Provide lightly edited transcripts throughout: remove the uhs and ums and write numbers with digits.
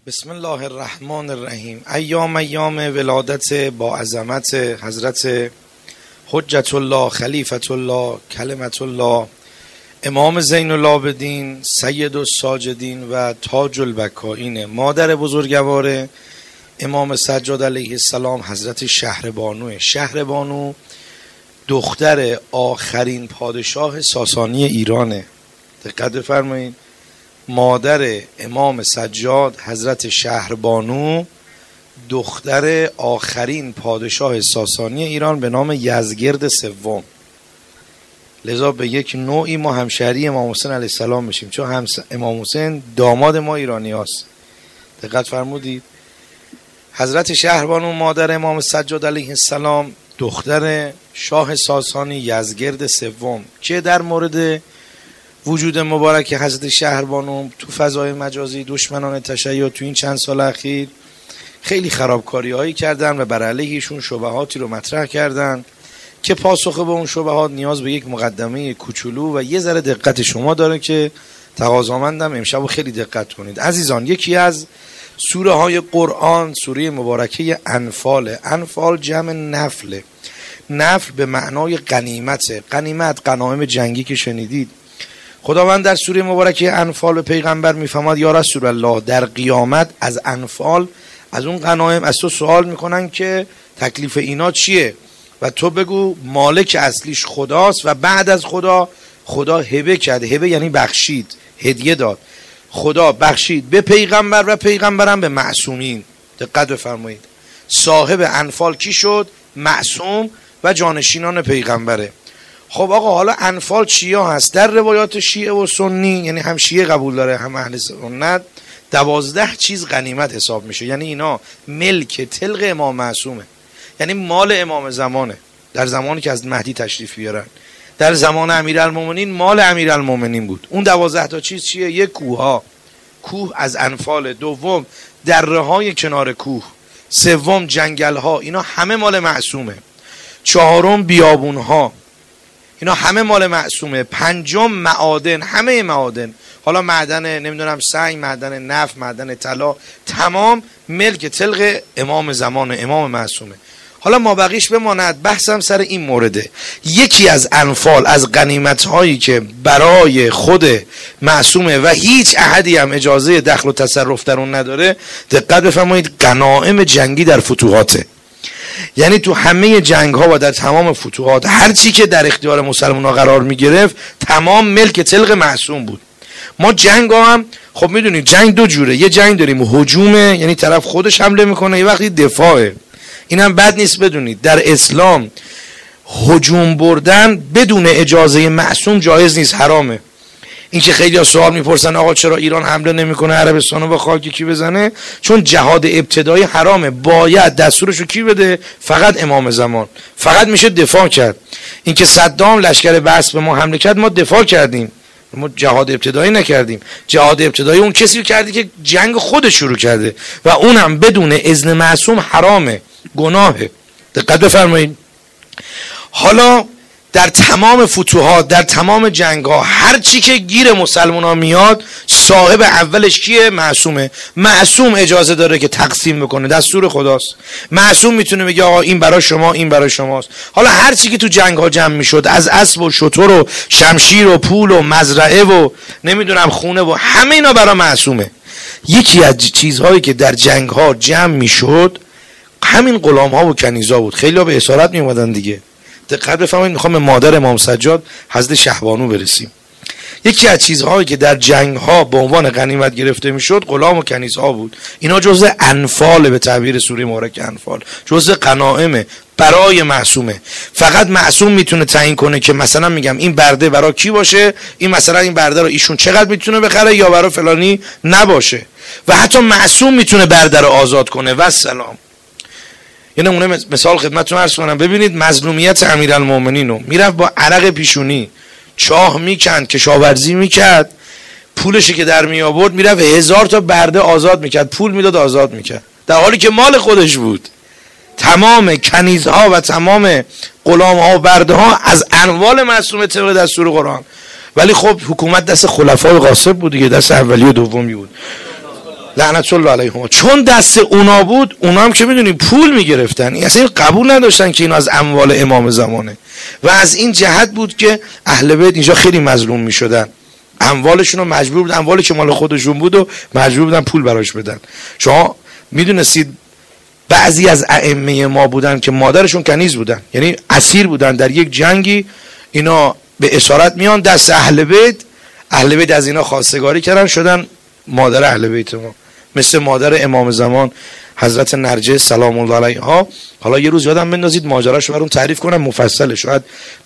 بسم الله الرحمن الرحیم. ایام ولادت با عظمت حضرت حجت الله خلیفة الله کلمة الله امام زین العابدین سید الساجدین و تاج البکائین، مادر بزرگوار امام سجاد علیه السلام حضرت شهربانو دختر آخرین پادشاه ساسانی ایرانه. دقت بفرمایید، مادر امام سجاد حضرت شهربانو دختر آخرین پادشاه ساسانی ایران به نام یزدگرد سوم. لذا به یک نوعی ما همشهری امام حسین علیه السلام میشیم، چون امام حسین داماد ما ایرانی هاست. دقت فرمودید، حضرت شهربانو مادر امام سجاد علیه السلام دختر شاه ساسانی یزدگرد سوم که در مورد وجود مبارک حضرت شهربانو تو فضای مجازی دشمنان تشیع تو این چند سال اخیر خیلی خرابکاری هایی کردن و بر علیهشون شبهاتی رو مطرح کردن که پاسخ به اون شبهات نیاز به یک مقدمه کوچولو و یه ذره دقت شما داره که تقاضامندم امشب خیلی دقت کنید. عزیزان، یکی از سوره های قرآن سوره مبارکه انفال. انفال جمع نفله. نفل به معنای غنیمت. غنایم جنگی که شنیدید. خداوند در سوره مبارکه انفال به پیغمبر میفرماد یا رسول الله در قیامت از انفال، از اون غنایم از تو سوال میکنن که تکلیف اینا چیه و تو بگو مالک اصلیش خداست و بعد از خدا هبه کرد. هبه یعنی بخشید، هدیه داد. خدا بخشید به پیغمبر و پیغمبرم به معصومین. دقت بفرمایید، صاحب انفال کی شد؟ معصوم و جانشینان پیغمبره. خب آقا، حالا انفال چیا هست؟ در روایات شیعه و سنی، یعنی هم شیعه قبول داره هم اهل سنت، 12 چیز غنیمت حساب میشه. یعنی اینا ملک طلق امام معصومه، یعنی مال امام زمانه، در زمانی که از مهدی تشریف بیارن. در زمان امیرالمومنین مال امیرالمومنین بود. اون 12 تا چیز چیه؟ یک کوه از انفال، دوم دره های کنار کوه، سوم جنگل ها، اینا همه مال معصومه، چهارم بیابون ها، اینا همه مال معصومه، پنجم معادن، همه معادن، حالا معدن نمیدونم سنگ، معدن نفت، معدن طلا، تمام ملک طلق امام زمان امام معصومه. حالا ما بقیش بماند، بحثم سر این مورده. یکی از انفال، از غنیمت هایی که برای خود معصومه و هیچ احدی هم اجازه دخل و تصرف در اون نداره، دقت بفرمایید، غنایم جنگی در فتوحاته. یعنی تو همه جنگ ها و در تمام فتوحات هر چی که در اختیار مسلمان ها قرار می گرفت تمام ملک طلق معصوم بود. ما جنگ ها هم خب میدونید جنگ دو جوره، یه جنگ داریم هجومه، یعنی طرف خودش حمله میکنه، یه وقتی دفاعه. این هم بد نیست بدونید، در اسلام هجوم بردن بدون اجازه معصوم جایز نیست، حرامه. این که خیلی ها سوال میپرسن آقا چرا ایران حمله نمیکنه عربستانو با خاکی کی بزنه؟ چون جهاد ابتدایی حرامه، باید دستورشو کی بده؟ فقط امام زمان. فقط میشه دفاع کرد. این که صدام لشکر بعث به ما حمله کرد ما دفاع کردیم، ما جهاد ابتدایی نکردیم. جهاد ابتدایی اون کسی کردی که جنگ خودش شروع کرده و اونم بدون اذن معصوم حرامه، گناهه. دقت بفرمایید. حالا در تمام فتوحات، در تمام جنگ ها، هر چی که گیر مسلمان ها میاد صاحب اولش کیه؟ معصومه. معصوم اجازه داره که تقسیم بکنه، دستور خداست. معصوم میتونه بگه آقا این برای شما، این برای شماست. حالا هر چی که تو جنگ ها جمع میشد، از اسب و شتر و شمشیر و پول و مزرعه و نمیدونم خونه و همه اینا برای معصومه. یکی از چیزهایی که در جنگ ها جمع میشد همین غلام ها و کنیزا بود. خیلی ها به اسارت میومدن دیگه. دقت بفرمایید، میخوام به مادر امام سجاد حضرت شهربانو برسیم. یکی از چیزهایی که در جنگ ها به عنوان غنیمت گرفته میشد غلام و کنیزها بود. اینا جزء انفال، به تعبیر سوره مبارکه انفال، جزء غنایم برای معصومه. فقط معصوم میتونه تعیین کنه که مثلا میگم این برده برای کی باشه، این مثلا این برده رو ایشون چقدر میتونه بخره یا برای فلانی نباشه. و حتی معصوم میتونه برده رو آزاد کنه. و سلام. یه نمونه مثال خدمتتون عرض کنم. ببینید مظلومیت امیرالمومنین رو میرفت با عرق پیشونی چاه میکند، کشاورزی میکرد، پولشی که در می آورد میرفت 1000 تا برده آزاد میکرد، پول میداد آزاد میکرد، در حالی که مال خودش بود. تمام کنیزها و تمام غلامها و برده ها از اموال معصومه طبق دستور قرآن. ولی خب حکومت دست خلفای غاصب بود دیگه، دست اولی و دومی بود. لعنت الله علیهما. چون دست اونا بود، اونا هم که میدونی پول میگرفتن، اصلا قبول نداشتن که این از اموال امام زمانه و از این جهت بود که اهل بیت اینجا خیلی مظلوم میشدن. اموالشون رو مجبور بودن، اموالی که مال خودشون بود و مجبور بودن پول براش بدن. شما میدونستید بعضی از ائمه ما بودن که مادرشون کنیز بودن، یعنی اسیر بودن در یک جنگی، اینا به اسارت میان دست اهل بیت، اهل بیت از اینا خواستگاری کردن، شدن مادر اهل بیت ما، مثل مادر امام زمان حضرت نرجس سلام الله علیها. حالا یه روز یادم بندازید ماجراشو برام تعریف کنم مفصله، شاید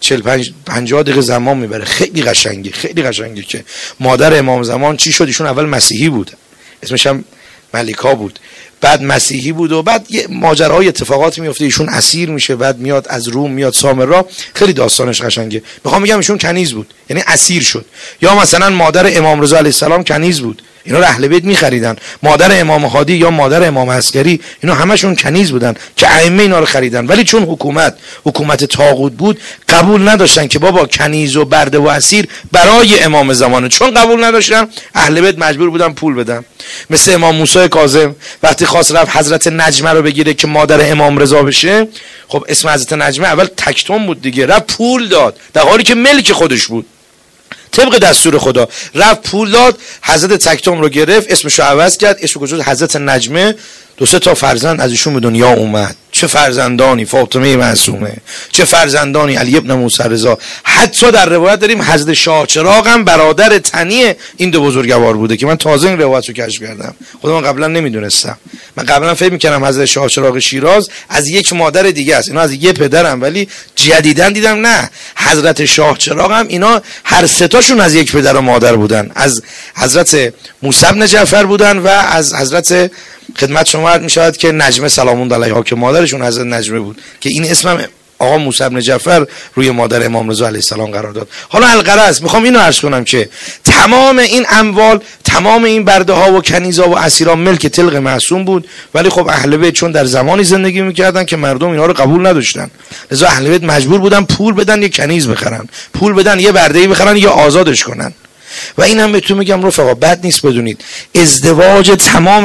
40-50 دقیقه زمان میبره. خیلی قشنگه، خیلی قشنگه که مادر امام زمان چی شد. ایشون اول مسیحی بود، اسمش هم ملیکا بود، بعد مسیحی بود و بعد یه ماجراهای اتفاقاتی میفته، ایشون اسیر میشه، بعد میاد از روم میاد سامرا، خیلی داستانش قشنگه. میخوام بگم ایشون کنیز بود، یعنی اسیر شد. یا مثلا مادر امام رضا علیه السلام کنیز بود، اینا رو اهل بیت میخریدن. مادر امام هادی یا مادر امام عسکری، اینا همشون کنیز بودن که ائمه اینا رو خریدن. ولی چون حکومت طاغوت بود، قبول نداشتن که بابا کنیز و برده و اسیر برای امام زمانه. چون قبول نداشتن، اهل بیت مجبور بودن پول بدن. مثل امام موسی کاظم وقتی خواست رفت حضرت نجمه رو بگیره که مادر امام رضا بشه، خب اسم حضرت نجمه اول تکتم بود دیگه، رفت پول داد در حالی که ملک خودش بود، طبق دستور خدا رفت پول داد، حضرت تکتم رو گرفت، اسمشو عوض کرد، اسمش گذاشت حضرت نجمه. 2-3 تا فرزند از ایشون به دنیا اومد. چه فرزندانی، فاطمه معصومه، چه فرزندانی، علی ابن موسی رضا. حتی در روایت داریم حضرت شاه چراغ هم برادر تنی این دو بزرگوار بوده که من تازه این روایت رو کشف کردم، خودم قبلا نمیدونستم. من قبلا فکر میکردم حضرت شاه چراغ شیراز از یک مادر دیگه است، اینا از یک پدرن، ولی جدیدن دیدم نه، حضرت شاه چراغ هم اینا هر سه تاشون از یک پدر و مادر بودن، از حضرت موسی بن جعفر بودن و از حضرت خدمت شما عرض می‌شود که نجمه سلام الله علیها که مادرشون حضرت نجمه بود، که این اسمم آقا موسی بن جعفر روی مادر امام رضا علیه السلام قرار داد. حالا الغرض میخوام اینو عرض کنم که تمام این اموال، تمام این برده ها و کنیزا و اسیران ملک طلق معصوم بود، ولی خب اهل بیت چون در زمانی زندگی میکردن که مردم اینا رو قبول نداشتن، لذا اهل بیت مجبور بودن پول بدن یه کنیز بخرن، پول بدن یه برده‌ای بخرن یا آزادش کنن. و این هم بهتون میگم رفقا، بد نیست بدونید ازدواج تمام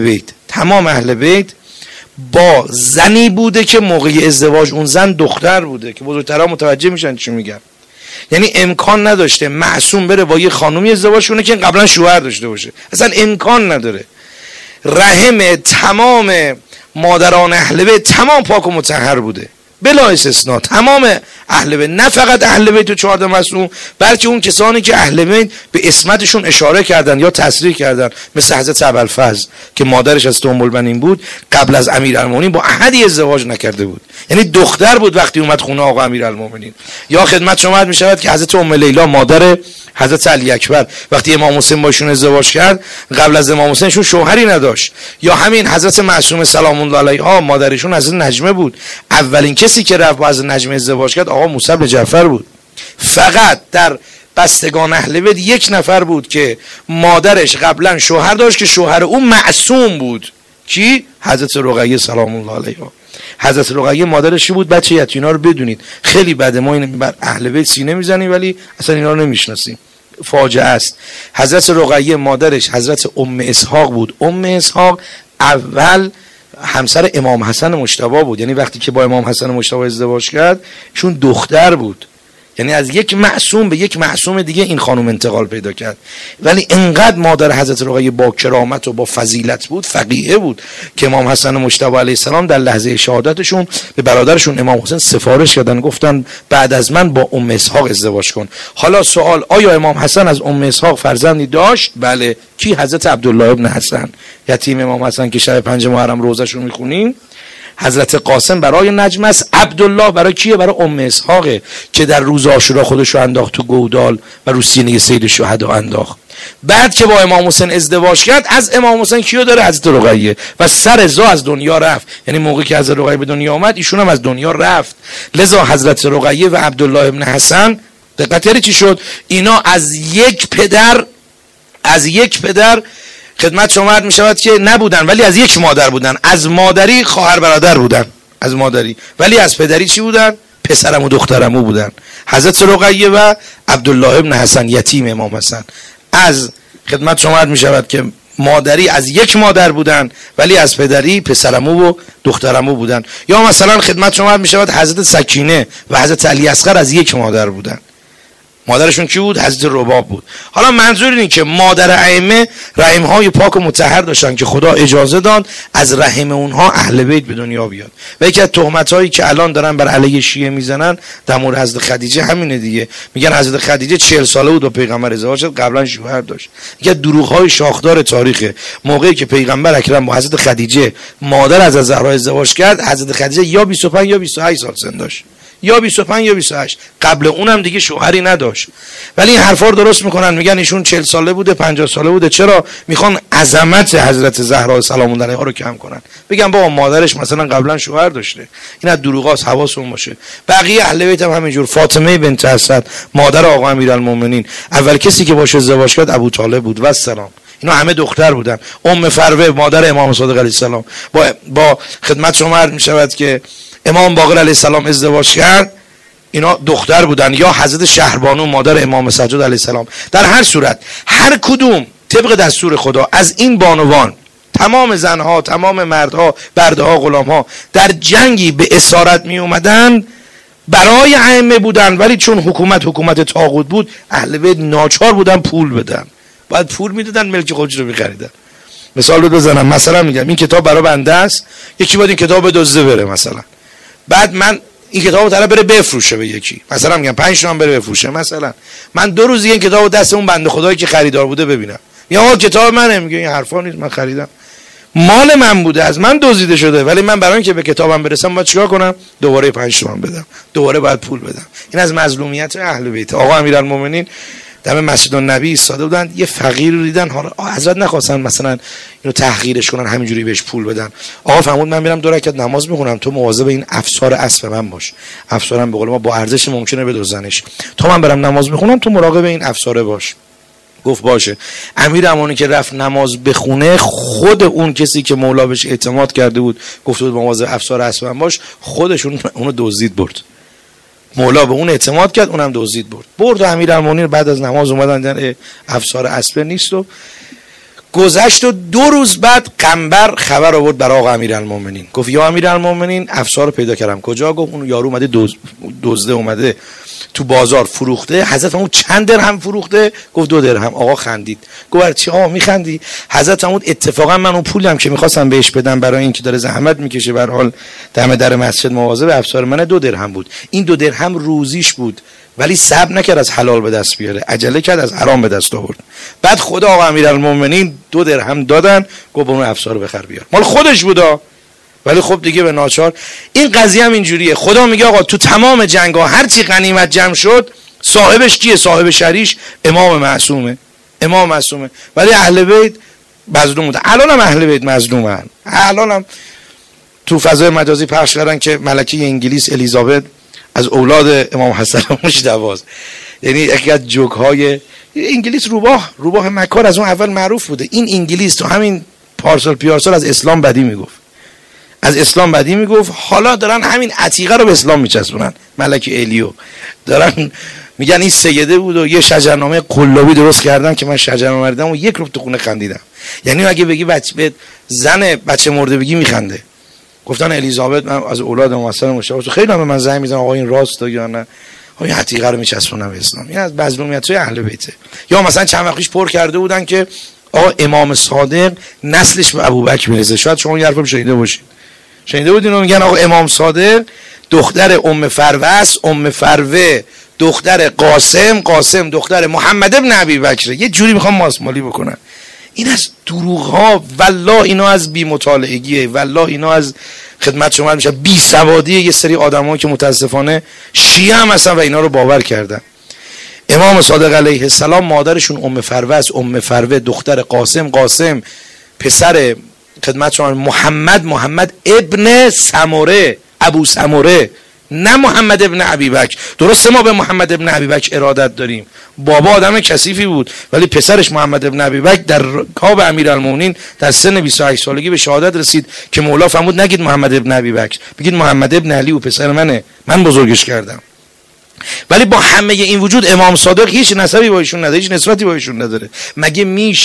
اهل بیت با زنی بوده که موقع ازدواج اون زن دختر بوده، که بزرگترها متوجه میشن چی میگم. یعنی امکان نداشته معصوم بره با یه خانومی ازدواج کنه که قبلا شوهر داشته باشه، اصلا امکان نداره. رحم تمام مادران اهل بیت تمام پاک و مطهر بوده بلا استثناء، تمام اهل بیت، نه فقط اهل بیت و 4 معصوم، بلکه اون کسانی که اهل بیت به اسمتشون اشاره کردن یا تصریح کردن، مثل حضرت ابوالفضل که مادرش از ام البنین بود، قبل از امیرالمومنین با احدی ازدواج نکرده بود، یعنی دختر بود وقتی اومد خونه آقا امیرالمومنین. یا خدمت شما عرض می‌شود که حضرت ام لیلا مادر حضرت علی اکبر وقتی امام حسین باشون ازدواج کرد، قبل از امام حسینشون شوهری نداشت. یا همین حضرت معصومه سلام الله علیها مادرشون حضرت نجمه بود، اولین کسی که رفت با حضرت نجمه ازدواج کرد آقا موسی بن جعفر بود. فقط در بستگان اهل بیت یک نفر بود که مادرش قبلا شوهر داشت که شوهر اون معصوم بود، کی؟ حضرت رقیه سلام الله علیها. حضرت رقیه مادرش بود؟ بچه یتینا رو بدونید خیلی بده، ما این بر اهل بیت سینه میزنیم ولی اصلا اینا رو نمیشناسیم، فاجعه است. حضرت رقیه مادرش حضرت ام اسحاق بود. ام اسحاق اول همسر امام حسن مجتبی بود، یعنی وقتی که با امام حسن مجتبی ازدواج کرد چون دختر بود، یعنی از یک معصوم به یک معصوم دیگه این خانم انتقال پیدا کرد. ولی انقدر مادر حضرت رقیه با کرامت و با فضیلت بود، فقیه بود، که امام حسن مجتبی علیه السلام در لحظه شهادتشون به برادرشون امام حسین سفارش کردن، گفتن بعد از من با ام اسحاق ازدواج کن. حالا سوال، آیا امام حسن از ام اسحاق فرزندی داشت؟ بله. کی؟ حضرت عبدالله ابن حسن، یتیم امام حسن که شب 5 محرم روزش رو میخونیم. حضرت قاسم برای نجم است، عبدالله برای کیه؟ برای ام اسحاقه که در روز عاشورا خودش رو انداخت تو گودال و رو سینه سید شهدا انداخت. بعد که با امام حسین ازدواج کرد از امام حسین کیو داره؟ حضرت رقیه. و سر زا از دنیا رفت، یعنی موقعی که حضرت رقیه به دنیا آمد ایشون هم از دنیا رفت. لذا حضرت رقیه و عبدالله ابن حسن دقت یعنی چی شد؟ اینا از یک پدر خدمت شما عرض می‌شود که نبودن، ولی از یک مادر بودن. از مادری خواهر برادر بودن، از مادری، ولی از پدری چی بودن؟ پسرم و دخترمو بودن. حضرت رقیه و عبدالله ابن حسن یتیم امام حسن. از خدمت شما عرض می‌شود که مادری از یک مادر بودن ولی از پدری پسرعمو و دخترعمو بودن. یا مثلا خدمت شما می شود حضرت سکینه و حضرت علی اصغر از یک مادر بودن. مادرشون کی بود؟ حضرت رباب بود. حالا منظور اینه که مادر ائمه رحم‌های پاک و مطهر داشتن که خدا اجازه داد از رحم اونها اهل بیت به دنیا بیاد. و یکی از تهمت‌هایی که الان دارن بر علیه شیعه میزنن در مورد حضرت خدیجه همینه دیگه. میگن حضرت خدیجه 40 ساله بود و پیغمبر ازدواج کرد، قبلا شوهر داشت. یکی از دروغ‌های شاخدار تاریخه. موقعی که پیغمبر اکرم با حضرت خدیجه مادر از زهرا ازدواج کرد، حضرت خدیجه یا 25 یا 28 سال سن داشت. یا 25 یا 28. قبل اونم دیگه شوهری نداشت. ولی این حرفا رو درست میکنن، میگن ایشون 40 ساله بوده 50 ساله بوده. چرا؟ میخوان عظمت حضرت زهرا سلام الله علیها رو کم کنن. بگن بابا مادرش مثلا قبلا شوهر داشته. این از دروغاست، حواستون باشه. بقیه اهل بیت هم همینجور. فاطمه بنت اسد مادر آقا امیرالمومنین اول کسی که باشه ازدواج کرد ابو طالب بود و السلام. اینا همه دختر بودن. ام فروه مادر امام صادق علیه السلام با خدمت شما عرض میشود که امام باقر علیه السلام ازدواج کرد، اینا دختر بودن. یا حضرت شهربانو مادر امام سجاد علیه السلام. در هر صورت هر کدوم طبق دستور خدا از این بانوان، تمام زنها، تمام مردها، برده‌ها، غلام‌ها در جنگی به اسارت می اومدن برای ائمه بودن، ولی چون حکومت طاغوت بود اهل بیت ناچار بودن پول بدن. باید پول میدادن ملک خودش رو می‌خریدن. مثال رو بزنم، مثلا میگم این کتاب برای بنده است، یکی باید این کتاب بدزده بره مثلا. بعد من این کتابو طرف بره بفروشه به یکی، مثلا میگم 5 تومن بره بفروشه، مثلا من 2 روز این کتابو دست اون بنده خدایی که خریدار بوده ببینم، یا آقا کتاب منه، میگه این حرفا نیست، من خریدم، مال من بوده، از من دزدیده شده، ولی من برای اینکه به کتابم برسم باید چیکار کنم؟ دوباره 5 تومن بدم، دوباره باید پول بدم. این از مظلومیت اهل بیت. آقا امیرالمومنین دم مسجد النبی ایستاده بودن، یه فقیر رو دیدن، حالا حضرت نخواستن مثلا اینو تحقیرش کنن، همینجوری بهش پول بدن. آقا فرمود من میرم 2 رکعت نماز میخونم، تو مواظب این افسار اسب من باش. افسارم به قول ما با ارزش ممکنه بدزدنش، تو من برم نماز میخونم تو مراقب این افساره باش. گفت باشه. امیرالمومنین که رفت نماز بخونه، خود اون کسی که مولا بهش اعتماد کرده بود گفت بود مواظب افسار اسب من باش، خودشون اونو دزدید برد. مولا به اون اعتماد کرد، اونم دزدید برد و امیرالمومنین بعد از نماز اومدن دیدن افسار اسب نیست و گذشت و 2 روز بعد قنبر خبر آورد برای آقا امیرالمومنین، گفت یا امیرالمومنین افسار رو پیدا کردم. کجا؟ گفت اون یارو اومده دزده اومده تو بازار فروخته. حضرت فرمود چند درهم فروخته؟ گفت 2 درهم. آقا خندید، گفت چی آقا میخندی؟ حضرت فرمود اتفاقا من اون پولم که میخواستم بهش بدم برای اینکه داره زحمت میکشه به هر حال دم در مسجد مواظب افسار من، 2 درهم بود. این 2 درهم روزیش بود، ولی صبر نکرد از حلال به دست بیاره، عجله کرد از حرام به دست آورد. بعد خدا آقا امیرالمومنین 2 درهم دادن، گفت اون افسار بخر بیار، مال خودش بودا، ولی خب دیگه به ناچار. این قضیه هم اینجوریه. خدا میگه آقا تو تمام جنگ‌ها هر چی غنیمت جمع شد صاحبش کیه؟ صاحب شریش امام معصومه، امام معصومه. ولی اهل بیت مظلوم بودن. الان هم اهل بیت مظلومن. الان هم تو فضای مجازی پخش کردن که ملکه انگلیس الیزابت از اولاد امام حسن مجتبی، یعنی یکی از جوک‌های انگلیس روباه مکار از اون اول معروف بوده. این انگلیس تو همین پارسال از اسلام بدی میگفت، از اسلام بدی میگفت، حالا دارن همین عتیقه رو به اسلام میچسبونن. ملکه الیو دارن میگن این سیده بود و یه شجرنامه قلابی درست کردن که من شجرنامه دیدم و 1 روز تو خونه خندیدم. یعنی اگه بگی بچه مرده بگی میخنده. گفتن الیزابت من از اولاد امام حسن مجتبی، خیلی هم به من زنگ میزنن آقا این راسته یا نه، این عتیقه رو میچسبونن به اسلام. این از مظلومیت‌های اهل بیته. یا مثلا چند وقتیش پر کرده بودن که آقا امام صادق نسلش به ابوبکر میرسه. شاید شما این حرفو شنیده باشید، شنیده بودین؟ میگن آقا امام صادق دختر ام فروه است، ام فروه دختر قاسم دختر محمد ابن ابی بکر. یه جوری میخوام ماسمالی بکنن. این از دروغ ها، والله اینا از بی مطالعگیه، والله اینا از خدمت شما میشه بی سوادی یه سری آدمایی که متاسفانه شیعه هم هستن و اینا رو باور کردن. امام صادق علیه السلام مادرشون ام فروه است، ام فروه دختر قاسم پسر خدمت شما محمد ابن سمره، ابو سمره، نه محمد ابن ابی بکر. درسته ما به محمد ابن ابی بکر ارادت داریم، بابا آدم کثیفی بود، ولی پسرش محمد ابن ابی بکر در رکاب امیرالمومنین در سن 28 سالگی به شهادت رسید که مولا فرمود نگید محمد ابن ابی بکر، بگید محمد ابن علی و پسر منه، من بزرگش کردم. ولی با همه این وجود امام صادق هیچ نسبی با ایشون نداره، هیچ نسبتی با ایشون نداره. مگه میشه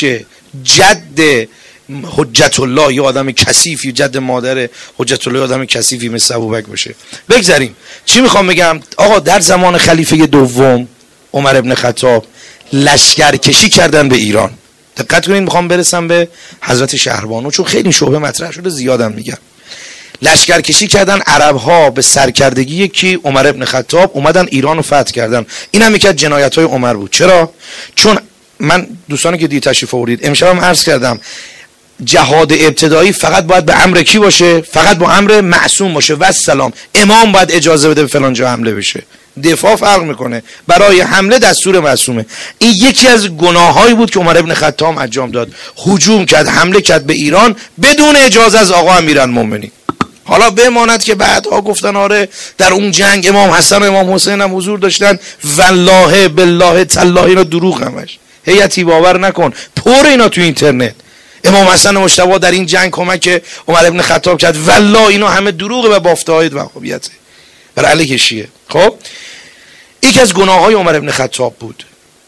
جد حجت الله یا آدم کثیفی، جد مادر حجت الله آدم کثیفی مثل ابوبکر باشه. بگذاریم. چی میخوام بگم؟ آقا در زمان خلیفه دوم عمر ابن خطاب لشکر کشی کردن به ایران. دقت کنید، میخوام برسم به حضرت شهربانو چون خیلی شبهه مطرح شده، زیادم میگم. لشکر کشی کردن عرب ها به سرکردگی که عمر ابن خطاب اومدن ایران رو فتح کردن. این هم یکی از جنایت های عمر بود. چرا؟ چون من دوستانی که دی تشریف آوردید امشبم عرض کردم جهاد ابتدایی فقط باید به امر کی باشه؟ فقط با امر معصوم باشه و السلام. امام باید اجازه بده به فلان جا حمله بشه. دفاع فرق میکنه، برای حمله دستور معصومه. این یکی از گناهایی بود که عمر ابن خطاب انجام داد، هجوم کرد، حمله کرد به ایران بدون اجازه از آقا امیرالمومنین. حالا بماند که بعدها گفتن آره در اون جنگ امام حسن و امام حسین هم حضور داشتن، والله بالله تالله اینا دروغ همش. هیئتی باور نکن، پر اینا تو اینترنت. امام حسن مجتبی در این جنگ کمک عمر ابن خطاب کرد، والله اینا همه دروغه و بافته‌های وهابیته بر علیه شیعه. خب یکی از گناه‌های عمر ابن خطاب بود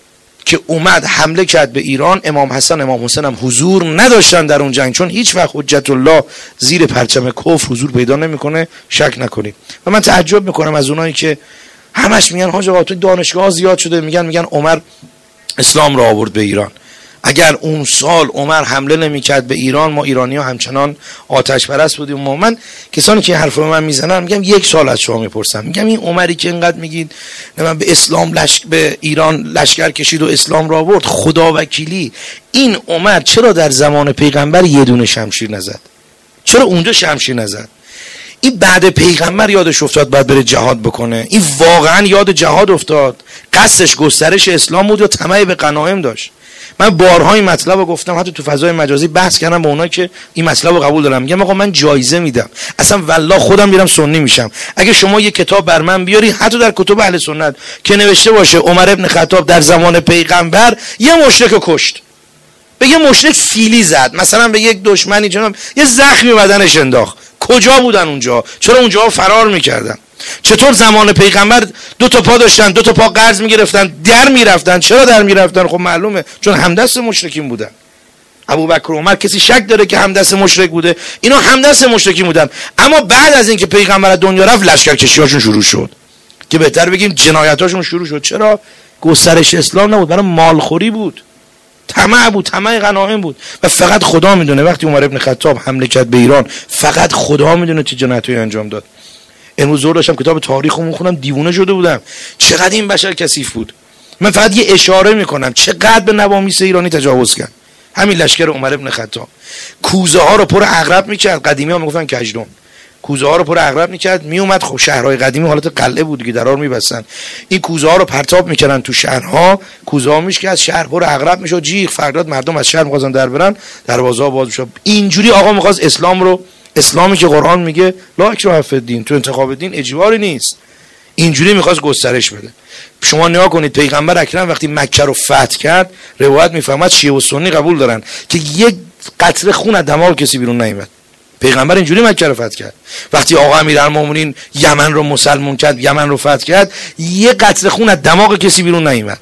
که اومد حمله کرد به ایران. امام حسن امام حسین هم حضور نداشتن در اون جنگ، چون هیچ وقت حجت الله زیر پرچم کفر حضور پیدا نمیکنه، شک نکنید. و من تعجب میکنم از اونایی که همش میگن حاج آقا تو دانشگاه زیاد شده، میگن عمر اسلام را آورد به ایران. اگر اون سال عمر حمله نمیکرد به ایران ما ایرانی‌ها همچنان آتش پرست بودیم. من کسانی که حرف من میزنن میگم یک سال از شما میپرسم، میگم این عمری که اینقدر میگید من به اسلام به ایران لشکر کشید و اسلام را آورد، خدا وکیلی این عمر چرا در زمان پیغمبر یه دونه شمشیر نزد؟ چرا اونجا شمشیر نزد؟ این بعد پیغمبر یادش افتاد باید بره جهاد بکنه. این واقعا یاد جهاد افتاد؟ قصدش گسترش اسلام بود یا طمع به غنایم داشت؟ من بارها این مطلب رو گفتم، حتی تو فضای مجازی بحث کردم با اونایی که این مطلب رو قبول دارم. میگم آقا من جایزه میدم، اصلا والله خودم میرم سنی میشم اگه شما یه کتاب بر من بیاری حتی در کتب اهل سنت که نوشته باشه عمر ابن خطاب در زمان پیغمبر یه مشرک کشت، به یه مشرک فیلی زد، مثلا به یک دشمنی جناب یه زخمی بدنش انداخت، کجا بودن اونجا؟ چرا اونجا فرار میکردن؟ چطور زمان پیغمبر 2 تا پا داشتن، 2 تا پا قرض میگرفتن، در میرفتن؟ چرا در میرفتن؟ خب معلومه چون همدست مشرکین بودن. ابوبکر و عمر کسی شک داره که همدست مشرک بوده؟ اینا همدست مشرکین بودن. اما بعد از اینکه پیغمبر از دنیا رفت لشکرکشی‌هاشون شروع شد، که بهتر بگیم جنایتاشون شروع شد. چرا؟ گسترش اسلام نبود، برای مالخوری بود، طمع بود، طمع غنایم بود. و فقط خدا میدونه وقتی عمر ابن خطاب حمله کرد به ایران، فقط خدا میدونه چه جنایتی انجام داد. امروز زور داشتم کتاب تاریخو میخونم، دیوونه شده بودم چقدر این بشر کثیف بود. من فقط یه اشاره میکنم چقدر به نوامیس ایرانی تجاوز کرد همین لشکر عمر ابن خطاب. کوزه ها رو پر عقرب میکرد، قدیمی ها میگفتن کژدم، کوزه ها رو پر عقرب میکرد، میومد. خب شهرهای قدیمی حالت قلعه بود که درار میبستن، این کوزه ها رو پرتاب میکردن تو شهرها، کوزه ها میشه که از شهر پر عقرب میشد، جیغ فرداد مردم از شهر میخواستن در برن، دروازه ها باز میشد. اینجوری آقا میخواست اسلام رو، اسلامی که قرآن میگه لا اکراه فی الدین، تو انتخاب دین اجباری نیست، اینجوری میخواست گسترش بده. شما نگاه کنید پیغمبر اکرم وقتی مکه رو فتح کرد، روایت میفهمد شیعه و سنی قبول دارن که یک قطره خون از دماغ کسی بیرون نیامد. پیغمبر اینجوری مکه رو فتح کرد. وقتی آقا امیرالمومنین یمن رو مسلمان کرد، یمن رو فتح کرد، یک قطره خون از دماغ کسی بیرون نیامد.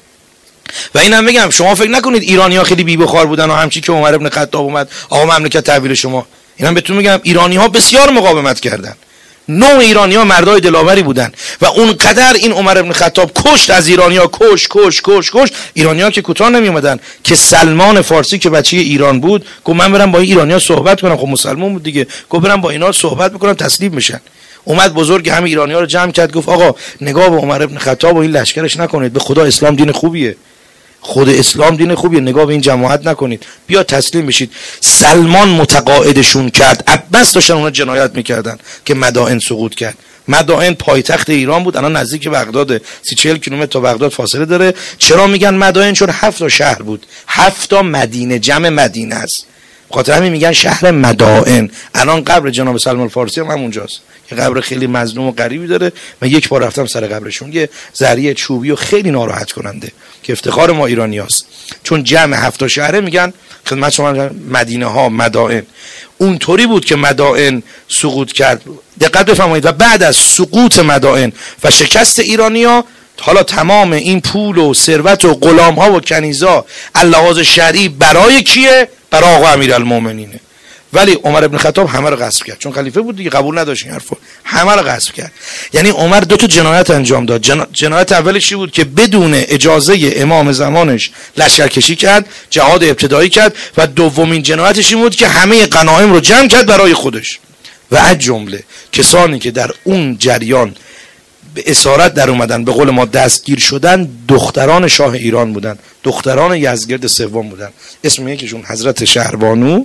و اینم بگم شما فکر نکنید ایرانی‌ها خیلی بی بخار بودن و همچی که عمر ابن خطاب اومد آقا مملکت تحویل شما. اینم بهتون میگم ایرانی‌ها بسیار مقاومت کردن. نوع ایرانی‌ها مردای دلاوری بودن و اونقدر این عمر ابن خطاب کشت از ایرانی‌ها، کش ایرانی‌ها که کوتاه نمی اومدن. که سلمان فارسی که بچه ایران بود گفت من برم با این ایرانی‌ها صحبت کنم، خب مسلمان بود دیگه، گفت برم با اینا صحبت بکنم تسلیم بشن. اومد بزرگ همه ایرانی‌ها رو جمع کرد، گفت آقا نگاه به عمر ابن خطاب و این لشکرش نکنید، به خدا اسلام دین خوبیه، خود اسلام دین خوبیه، نگاه به این جماعت نکنید، بیا تسلیم بشید. سلمان متقاعدشون کرد. عباس داشتن اونا جنایت میکردن که مدائن سقوط کرد. مدائن پایتخت ایران بود، الان نزدیک بغداد، 30-40 کیلومتر تا بغداد فاصله داره. چرا میگن مدائن؟ چون 7 تا شهر بود، 7 تا مدینه، جمع مدینه است، خاطر همین میگن شهر مدائن. الان قبر جناب سلمان فارسی هم اونجاست، یه قبر خیلی مظلوم و غریبی داره. من یک بار رفتم سر قبرشون، یه ذریعه چوبی و خیلی ناراحت کننده که افتخار ما ایرانیاست، چون جمع 7 تا شهره میگن خدمت شما مدینه ها، مدائن. اونطوری بود که مدائن سقوط کرد. دقت بفرمایید. و بعد از سقوط مدائن و شکست ایرانی‌ها، حالا تمام این پول و ثروت و غلام ها و کنیزا اللحاظ شرعی برای کیه؟ برای آقا امیرالمومنینه. ولی عمر ابن خطاب همه رو غصب کرد، چون خلیفه بود دیگه، قبول نداشت این حرفو، همه رو غصب کرد. یعنی عمر دو تا جنایت انجام داد. جنایت اولش چی بود؟ که بدون اجازه امام زمانش لشکرکشی کرد، جهاد ابتدایی کرد. و دومین جنایتش این بود که همه غنایم رو جمع کرد برای خودش. و از جمله کسانی که در اون جریان به اسارت در اومدن، به قول ما دستگیر شدن، دختران شاه ایران بودن، دختران یزدگرد سوم بودن. اسم یکیشون حضرت شهربانو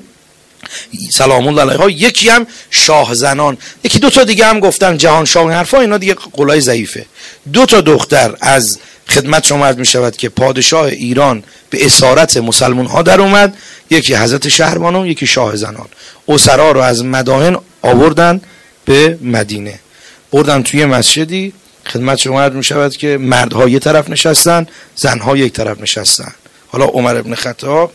سلام الله علیها، یکی هم شاه زنان، یکی دو تا دیگه هم گفتن جهان شاه حرفا، اینا دیگه قولای ضعیفه. دو تا دختر از خدمت شما عرض می شود که پادشاه ایران به اسارت مسلمان ها در اومد، یکی حضرت شهربانو، یکی شاه زنان. اسرا رو از مدائن آوردن به مدینه، بردن توی مسجدی. خدمت شما عرض می شود که مردها یک طرف نشستن، زنها یک طرف نشستن. حالا عمر ابن خطاب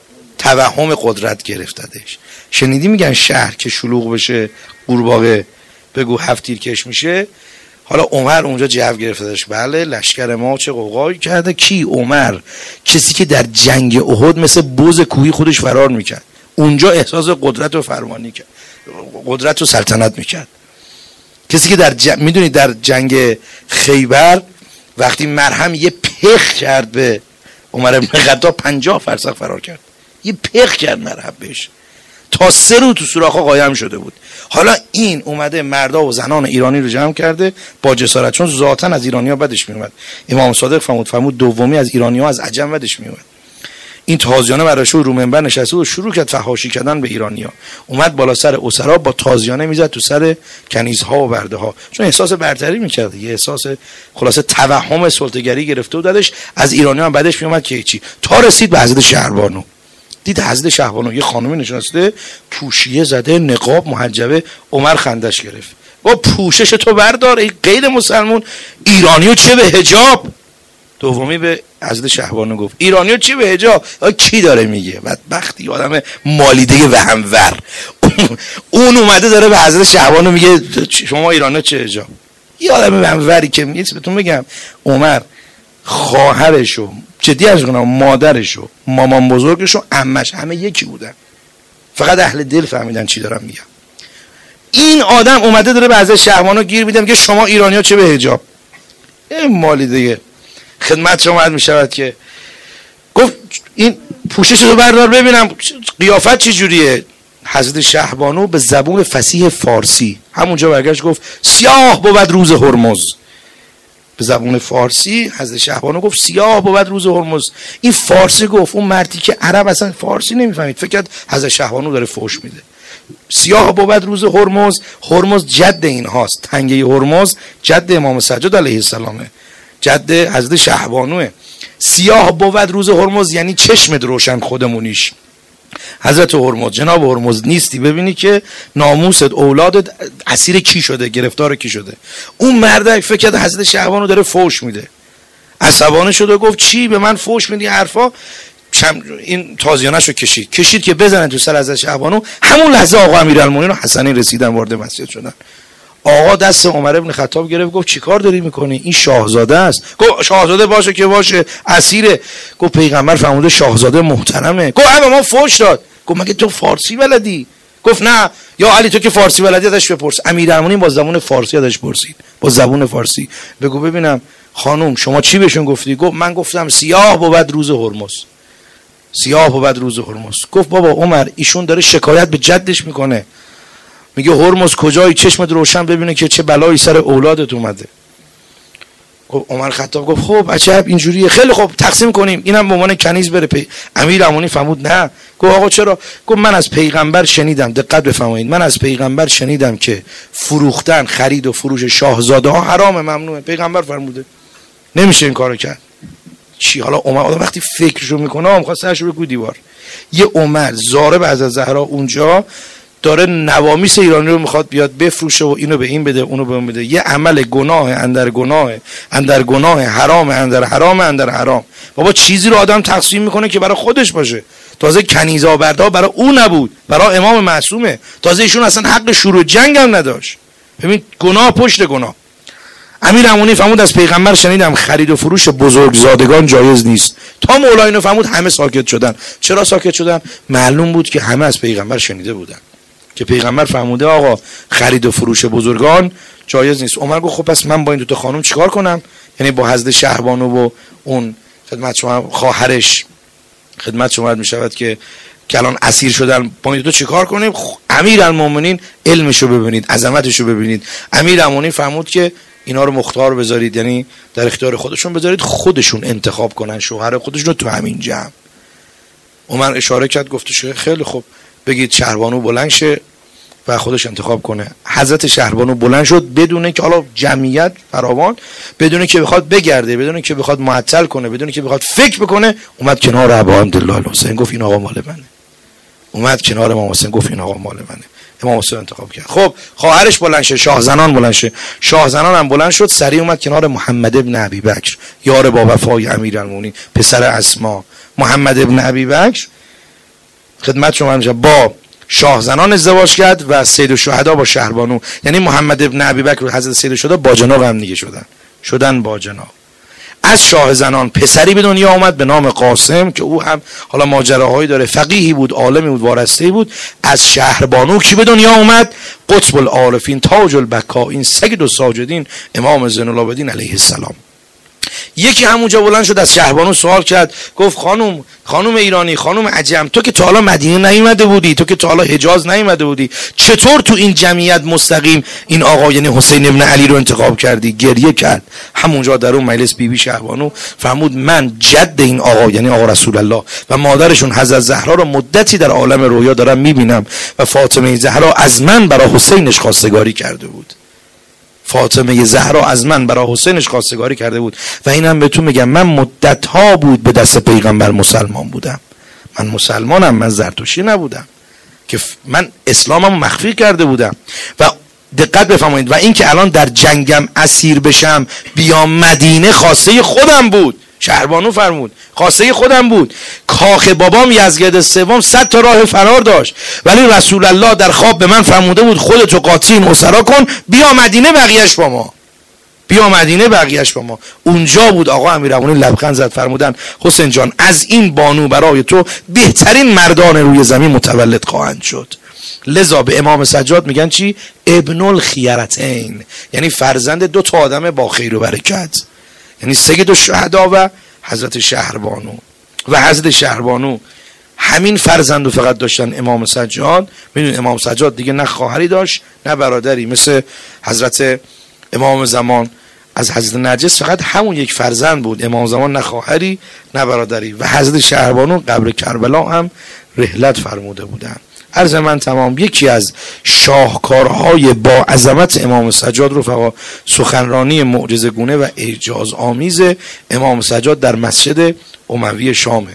توهم قدرت گرفتدش. شنیدی میگن شهر که شلوغ بشه قورباغه بگو 7 تیر کش میشه. حالا عمر اونجا جو گرفتدش. بله لشکر ما چه قوقایی کرده. کی؟ عمر، کسی که در جنگ احد مثل بز کوهی خودش فرار میکرد، اونجا احساس قدرت و فرمانی کرد، قدرت و سلطنت میکرد. کسی که در میدونی در جنگ خیبر وقتی مرهم یه پخ کرد به عمر ابن خطاب 50 فرسخ فرار کرد، یه پخ کرد مرهم بهش، تا 3 روز تو سوراخ‌ها قایم شده بود. حالا این اومده مردا و زنان ایرانی رو جمع کرده با جسارت، چون ذاتاً از ایرانی‌ها بدش میومد. امام صادق فرمود دومی از ایرانی‌ها از عجم بدش میومد. این تازیانه براش رو منبر نشسته و شروع کرد فحاشی کردن به ایرانی‌ها. اومد بالا سر اسرا با تازیانه میزد تو سر کنیزها و برده‌ها، چون احساس برتری میکرد، یه احساس خلاصه توهم سلطه‌گری گرفته و دادش از ایرانی‌ها هم بعدش میومد که چی، تا رسید به حضرت شهربانو. دید حضرت شهربانو یه خانمی نشسته، پوشیه زده، نقاب، محجبه. عمر خندش گرفت، با پوشش تو بردار ای غیر مسلمون، ایرانیو چه به حجاب. دومی به حضرت شهربانو گفت ایرانیو چی به حجاب؟ کی داره میگه؟ بدبختی آدم مالیده وهمور. اون اومده داره به حضرت شهربانو میگه شما ایرانیو چه حجاب؟ یه آدم وهموری که نیست. بهتون بگم عمر خواهرشو، جدی از کنم، مادرشو، مامان بزرگشو، عمش، همه یکی بودن، فقط اهل دل فهمیدن چی دارم میگم. این آدم اومده داره به حضرت شهربانو گیر میدم که شما ایرانی‌ها چه به حجاب. این مالیده. خدمت شما عرض میشود که گفت این پوشش رو بردار ببینم قیافت چه جوریه. حضرت شهربانو به زبون فصیح فارسی همونجا برگشت گفت سیاه بود روز هرمز. به زبون فارسی حضرت شهربانو گفت سیاه بود روز هرمز. این فارسی گفت، اون مردی که عرب اصلا فارسی نمیفهمید فکر کرد حضرت شهربانو داره فحش میده. سیاه بود روز هرمز. هرمز جد این هاست، تنگه هرمز جد امام سجاد علیه السلامه، جد حضرت شهربانوه. سیاه بود روز هرمز یعنی چشمت روشن خودمونیش. حضرت هرمز، جناب هرمز نیستی ببینی که ناموست اولادت اسیر کی شده، گرفتار کی شده. اون مرد فکر کرد حضرت شهربانو داره فحش میده، عصبانی شد و گفت چی به من فحش میدی حرفا. این تازیانه‌شو کشید که بزنن تو سر حضرت شهربانو. همون لحظه آقا امیرالمومنین و حسنین رسیدن وارد مسجد شدن. آقا دست عمر ابن خطاب گرفت گفت چیکار داری میکنی؟ این شاهزاده است. گفت شاهزاده باشه که باشه، اسیره. گفت پیغمبر فرموده شاهزاده محترمه. گفت اما ما فحش داد. گفت مگه تو فارسی بلدی؟ گفت نه. یا علی تو که فارسی بلدی ازش بپرس. امیرالمومنین با زبان فارسی ازش پرسید، با زبان فارسی. بگو ببینم خانم شما چی بهشون گفتی؟ گفت من گفتم سیاه بود روز هرمز، سیاه بود روز هرمز. گفت بابا عمر ایشون داره شکایت به جدش میکنه، میگه هرمز کجایی، چشمت روشن ببینه که چه بلایی سر اولادت اومده. عمر خطاب گفت خب عجب اینجوریه، خیلی خوب تقسیم کنیم، اینم به عنوان کنیز بره. امیرالمومنین فرمود نه. گفت آقا چرا؟ گفت من از پیغمبر شنیدم، دقت بفرمایید، من از پیغمبر شنیدم که فروختن، خرید و فروش شاهزاده ها حرام، ممنوعه. پیغمبر فرموده نمیشه این کارو کرد. چی حالا عمر آدم وقتی فکرشو میکنه میخواد سرشو بگو دیوار. یه عمر زاره به حضرت زهرا اونجا داره نوامیس ایرانی رو میخواد بیاد بفروشه و اینو به این بده اونو به اون بده. یه عمل گناه اندر گناه، اندر گناه، حرام اندر حرام اندر حرام. بابا چیزی رو آدم تقسیم میکنه که برای خودش باشه. تازه کنیزا بردا برای اون نبود، برای امام معصومه. تازه ایشون اصلا حق شروع جنگ هم نداشت. ببین گناه پشت گناه. امیرالمومنین فرمود از پیغمبر شنیدم خرید و فروش بزرگزادگان جایز نیست. تا مولا اینو فرمود همه ساکت شدن. چرا ساکت شدن؟ معلوم بود که همه از پیغمبر شنیده بودن که پیغمبر فرموده آقا خرید و فروش بزرگان جایز نیست. عمر گفت خب پس من با این دو تا خانم چیکار کنم؟ یعنی با حضرت شهربانو و اون خدمت شما خواهرش خدمت شما میشود که الان اسیر شدن، با این دو تا چیکار کنیم؟ امیرالمومنین علمشو ببینید، عظمتشو ببینید. امیرالمومنین فرمود که اینا رو مختار بذارید، یعنی در اختیار خودشون بذارید، خودشون انتخاب کنن شوهر خودشون رو تو همین جمع. عمر اشاره کرد گفتش خیلی خوب، بگید شهربانو بلند شه و خودش انتخاب کنه. حضرت شهربانو بلند شد بدون که حالا جمعیت فراوان، بدون که بخواد بگرده، بدون که بخواد معطل کنه، بدون که بخواد فکر بکنه، اومد کنار ابا عبدالله الحسین گفت این آقا مال منه. اومد کنار امام حسین گفت این آقا مال منه. امام حسین انتخاب کرد. خب خواهرش بلند شه، شاه زنان بلند شه. شاه زنان هم بلند شد، سریع اومد کنار محمد ابن ابی بکر، یار با وفای امیرالمومنین، پسر اسما. محمد ابن ابی بکر خدمت شما با شاه زنان ازدواج کرد و سید الشهدا با شهربانو، یعنی محمد ابن ابی بکر و حضرت سید الشهدا با جناق هم دیگه شدن با جناق. از شاه زنان پسری به دنیا آمد به نام قاسم که او هم حالا ماجراهایی داره، فقیهی بود، عالمی بود، وارثه‌ای بود. از شهربانو کی به دنیا آمد؟ قطب العارفین، تاج البکائین، سید الساجدین، امام زین العابدین علیه السلام. یکی همونجا بلند شد از شهربانو سوال کرد، گفت خانم ایرانی، خانم عجم، تو که تا حالا مدینه نیومده بودی، تو که تا حالا حجاز نیومده بودی، چطور تو این جمعیت مستقیم این آقا یعنی حسین ابن علی رو انتخاب کردی؟ گریه کرد. همونجا در اون مجلس بیبی شهربانو فرمود من جد این آقا یعنی آقا رسول الله و مادرشون حضرت زهرا رو مدتی در عالم رویا دارم میبینم و فاطمه زهرا از من برای حسینش خواستگاری کرده بود. فاطمه زهرا از من برای حسینش خواستگاری کرده بود و اینم بهتون میگم من مدت‌ها بود به دست پیغمبر مسلمان بودم. من مسلمانم، من زرتشتی نبودم که من اسلامم مخفی کرده بودم. و دقت بفرمایید، و این که الان در جنگم اسیر بشم بیام مدینه خواسته خودم بود. شهربانو فرمود خواسته خودم بود. کاخ بابام یزگرد سوم 100 تا راه فرار داشت، ولی رسول الله در خواب به من فرموده بود خودتو قاطی اسرا کن، بیا مدینه بقیه‌اش با ما، بیا مدینه بقیه‌اش با ما. اونجا بود آقا امیرالمومنین لبخند زد، فرمودن حسین جان از این بانو برای تو بهترین مردان روی زمین متولد خواهند شد. لذا به امام سجاد میگن چی؟ ابن الخیرتین، یعنی فرزند دو تا آدم با خیر و برکت، یعنی سید الشهدا و حضرت شهربانو. و حضرت شهربانو همین فرزندو فقط داشتن امام سجاد. میدونید امام سجاد دیگه نه خواهری داشت نه برادری، مثل حضرت امام زمان از حضرت نرجس فقط همون یک فرزند بود. امام زمان نه خواهری نه برادری. و حضرت شهربانو قبر کربلا هم رحلت فرموده بودن. عرض من تمام. یکی از شاهکارهای با عظمت امام سجاد رو فقط سخنرانی معجزه‌گونه و اعجاز آمیز امام سجاد در مسجد اموی شامه.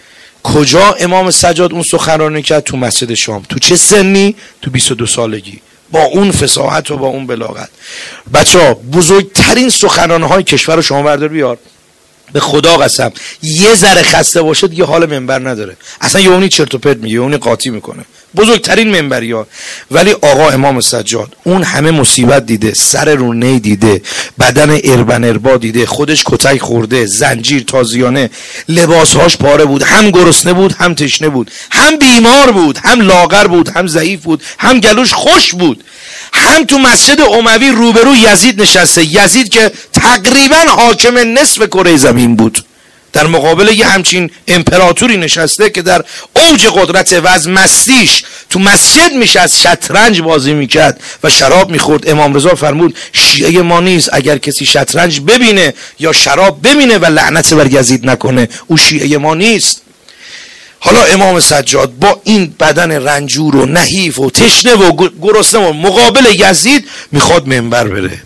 کجا امام سجاد اون سخنرانی کرد؟ تو مسجد شام. تو چه سنی؟ تو 22 سالگی، با اون فصاحت و با اون بلاغت. بچه‌ها بزرگترین سخنرانی‌های کشور رو شما بردار بیار، به خدا قسم یه ذره خسته باشه دیگه حال منبر نداره، اصلا یه اونی چرت و پرت میگه، اونی قاطی میکنه. بزرگترین منبری‌ها. ولی آقا امام سجاد اون همه مصیبت دیده، سر رو نی دیده، بدن اربن اربا دیده، خودش کتک خورده، زنجیر تازیانه، لباسهاش پاره بود، هم گرسنه بود هم تشنه بود، هم بیمار بود هم لاغر بود هم ضعیف بود هم گلوش خوش بود، هم تو مسجد اموی روبرو یزید نشسته، یزید که تقریبا حاکم نصف کره زمین بود، در مقابل یه همچین امپراتوری نشسته که در اوج قدرت و از مستیش تو مسجد میشست، شطرنج بازی میکرد و شراب میخورد. امام رضا فرمود شیعه ما نیست اگر کسی شطرنج ببینه یا شراب ببینه و لعنت بر یزید نکنه، او شیعه ما نیست. حالا امام سجاد با این بدن رنجور و نحیف و تشنه و گرسنه و مقابل یزید میخواد منبر بره،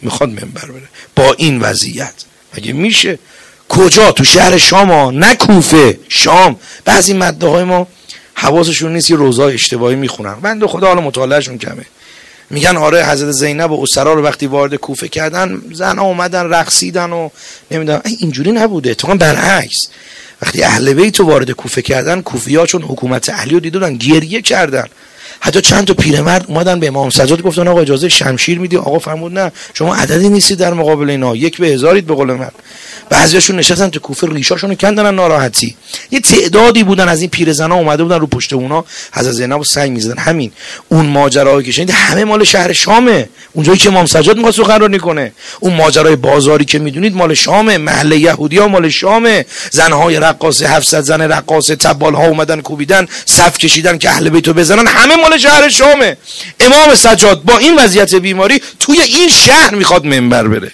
با این وضعیت مگه میشه؟ کجا؟ تو شهر شام ها، نه کوفه، شام. بعضی مدعاهای ما حواسشون نیست، یه روزای اشتباهی میخونن، بنده خدا حالا مطالعهشون کمه. میگن آره حضرت زینب و اسرا رو وقتی وارد کوفه کردن زنها اومدن رقصیدن و نمیدونم. اینجوری نبوده، اتفاقا برعکس. وقتی اهل بیت رو وارد کوفه کردن، کوفی‌ها چون حکومت علی رو دیدن گریه کردن. حتی چند تا پیرمرد اومدن به امام سجاد گفتن آقا اجازه شمشیر میدی؟ آقا فرمود نه، شما عددی نیستید در مقابل اینا، 1 به 1000 به قول من. بعضیاشون نشستن تو کوفه ریشاشونو کندن ناراحتی. یه تعدادی بودن از این پیرزنا اومده بودن رو پشت اونا حضرت زینب رو سنگ میزدن. همین اون ماجراهایی که شنید همه مال شهر شامه، اونجایی که امام سجاد میخواد سخنرانی کنه. اون ماجرای بازاری که میدونید مال شامه، محل یهودی‌ها مال شامه، زنهای رقاصه 700 زن رقاصه تبالها اومدن کوبیدن، صف کشیدن که اهل بیتو بزنن، همه مال شهر شامه. امام سجاد با این وضعیت بیماری توی این شهر میخواد منبر بره.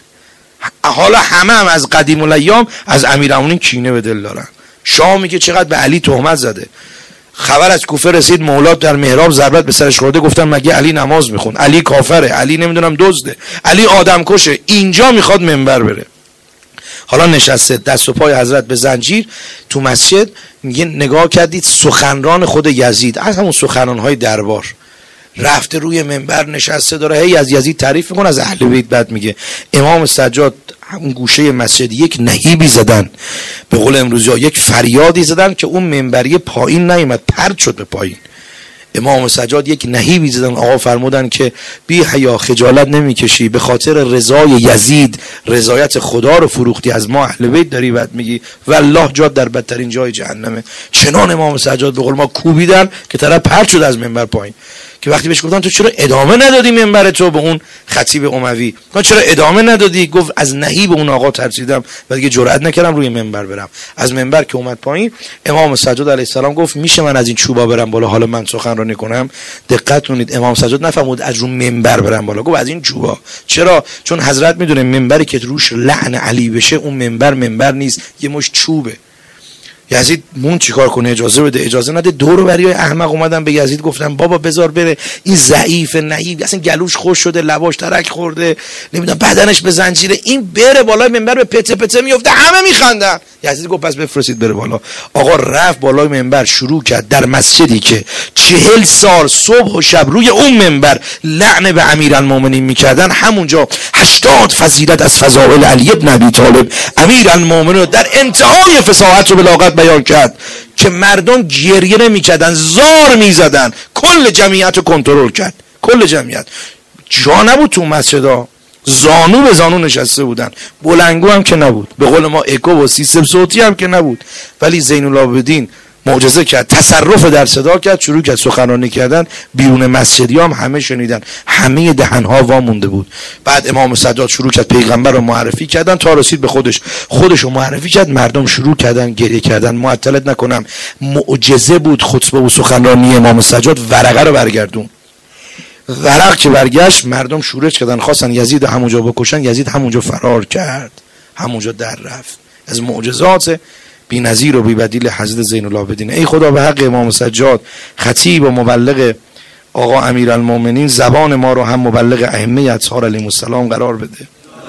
حالا هم از قدیم الایام از امیرالمومنین کینه به دل دارن. شامی که چقدر به علی تهمت زده. خبر از کوفه رسید مولات در محراب ضربت به سرش خورده، گفتن مگه علی نماز میخون؟ علی کافره، علی نمیدونم دزده، علی آدم کشه. اینجا میخواد منبر بره. حالا نشسته دست و پای حضرت به زنجیر تو مسجد. میگه نگاه کردید سخنران خود یزید، از همون سخنران‌های دربار، رفته روی منبر نشسته داره هی از یزید تعریف میکنه، از اهل بیت بعد میگه. امام سجاد همون گوشه مسجد یک نهیبی زدن، به قول امروزی یک فریادی زدن که اون منبری پایین نیامد، پرت شد به پایین. امام سجاد یک نهیبی زدن، آقا فرمودن که بی حیا خجالت نمیکشی به خاطر رضای یزید رضایت خدا رو فروختی، از ما اهل بیت داری بعد میگی والله جات در بدترین جای جهنمه. چنان امام سجاد به قول ما کوبیدن که طرف پرت شد از منبر پایین. که وقتی بهش گفتن تو چرا ادامه ندادی منبر تو به اون خطیب اموی؟ گفت چرا ادامه ندادی؟ گفت از نهیب اون آقا ترسیدم و دیگه جرئت نکردم روی منبر برم. از منبر که اومد پایین، امام سجاد علیه السلام گفت میشه من از این چوبا برم بالا حالا من سخنرانی کنم؟ دقت کنید امام سجاد نفهمود از رو منبر برم بالا، گفت از این چوبا. چرا؟ چون حضرت میدونه منبری که روش لعن علی بشه اون منبر نیست، یه مش چوبه. یزید مون چیکار کنه؟ اجازه بده، اجازه نده. دور و بریای احمق اومدن به یزید گفتن بابا بذار بره، این ضعیف نهیب اصلا گلوش خوش شده، لباش ترک خورده، نمیدونم بدنش به زنجیره، این بره بالای منبر به پته پته میفته، همه میخندن. یزید گفت پس بفرستید بره بالا. آقا رفت بالای منبر، شروع کرد در مسجدی که 40 سال صبح و شب روی اون منبر لعن به امیرالمومنین میکردن، همونجا 80 فضیلت از فضائل علی ابن ابی طالب امیرالمومنین در انتهای فصاحت و بلاغت بیان کرد که مردم گریه نمیکردن، زار میزدن. کل جمعیت رو کنترل کرد، کل جمعیت. جا نبود تو مسجدها، زانو به زانو نشسته بودن، بلنگو هم که نبود، به قول ما اکو و سیستم صوتی هم که نبود. ولی زین العابدین معجزه کرد، تصرف در صدا کرد، شروع کرد سخنرانی کردن. بیرون مسجدی هم همه شنیدن، همه دهنها وا مونده بود. بعد امام سجاد شروع کرد پیغمبر رو معرفی کردن تا رسید به خودش رو معرفی کرد. مردم شروع کردن گریه کردن. معطلت نکنم، معجزه بود خطبه و سخنرانی امام سجاد. ورقه رو برگردون، ورق که برگشت مردم شورش کردن، خواستن یزید همونجا بکشن. یزید همونجا فرار کرد، همونجا در رفت. از معجزات بی نظیر و بی بدیل حضرت زین العابدین. ای خدا به حق امام سجاد خطیب و مبلغ آقا امیرالمومنین زبان ما رو هم مبلغ ائمه اطهار علیهم السلام قرار بده.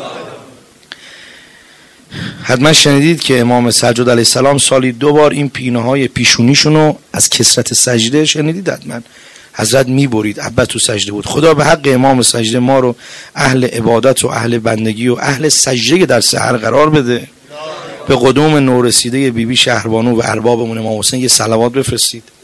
حتما شنیدید که امام سجاد علیه السلام سالی 2 بار این پینه های پیشونیشونو از کثرت سجده شنیدید حتما حضرت میبرید، ابد تو سجده بود. خدا به حق امام سجده ما رو اهل عبادت و اهل بندگی و اهل سجده در سحر قرار بده. به قدوم نورسیده بیبی شهربانو و اربابمون امام حسین یه صلوات بفرستید.